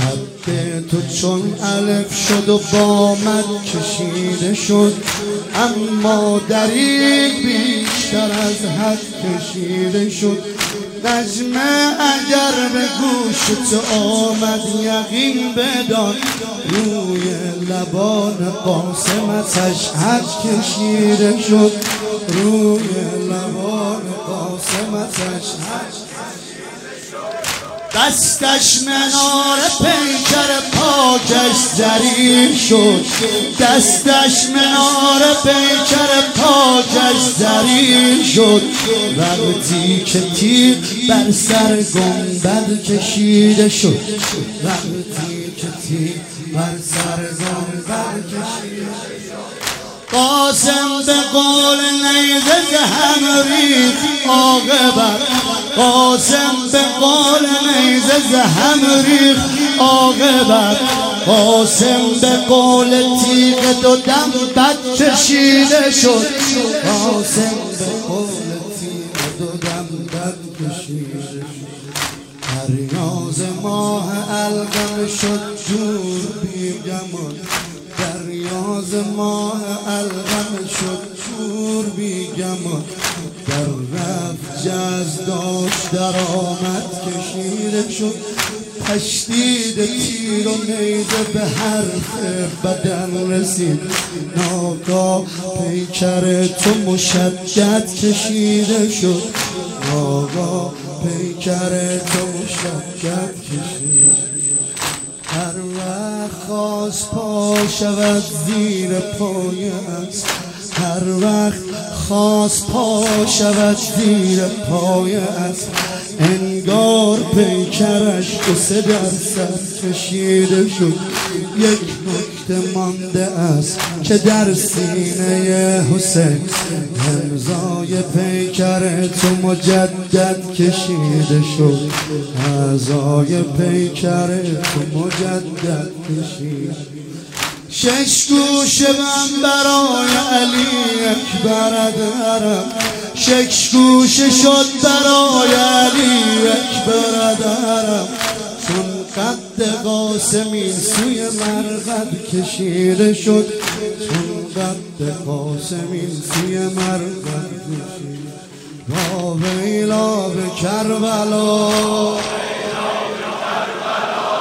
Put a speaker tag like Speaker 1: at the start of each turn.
Speaker 1: خط تو چون الف شد و با مد کشیده شد، اما دریغ بیشتر از حد کشیده شد. نجمه اگر به گوش تو آمد یقین بدان، روی لبان قاسمتش حد کشیده شد، روی لبان قاسمتش حد کشیده شد. دستش منار پیکر پاکش زرین شد، دستش منار پیکر پاکش زرین شد. وقتی که تیر بر سر گنبد کشیده شد، وقتی که تیر بر سر گنبد کشیده شد. قاسم به قول نیزه زهم ریخت عاقبت، قاسم به قول نیزه زهم ریخت عاقبت. قاسم به قول تیغ دو دم بد کشیده شد، قاسم به قول تیغ دو دم بد کشیده شد. پریاز ماه القم شد جور بی گمان، دریاز ماه القم شد جور بی گمان. در رفت جز داشت در آمد کشیده شد، تشدید تیر و نیزه به حرف بدن رسید. ناگاه پیکر تو مشدد کشیده شد، ناگاه پیکر تو مشدد کشیده شد. هر وقت خواست پا شود زیر پای اسب، هر وقت خواست پا شود زیر پای اسب، انگار پیکرش دو سه درصد کشیده شد. یک نکته مانده است که در سینه حسین، امضای پیکر تو مجدد کشیده شد، اعضای پیکر تو مجدد کشیده. شش گوشه من برای علی اکبر دارم، شش گوشه شد برای علی اکبر دارم. چون قد قاسمی سوی مرقد کشیده شد، چون قد قاسمی سوی مرقد کشیده. را ویلا به کربلا.